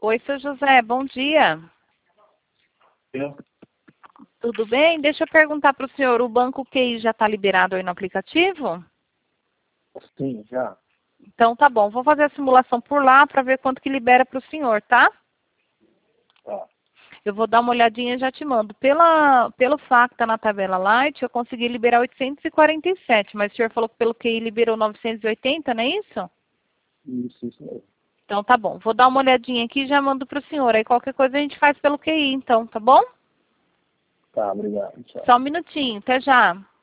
Oi, seu José, bom dia. Tudo bem? Deixa eu perguntar para o senhor, o banco QI já está liberado aí no aplicativo? Sim, já. Então tá bom, vou fazer a simulação por lá para ver quanto que libera para o senhor, tá? Tá. Eu vou dar uma olhadinha e já te mando. Pelo FAQ que tá na tabela Light, eu consegui liberar 847, mas o senhor falou que pelo QI liberou 980, não é isso? Isso mesmo. Então tá bom, vou dar uma olhadinha aqui e já mando para o senhor. Aí qualquer coisa a gente faz pelo QI, então, tá bom? Tá, obrigado. Tchau. Só um minutinho, até já.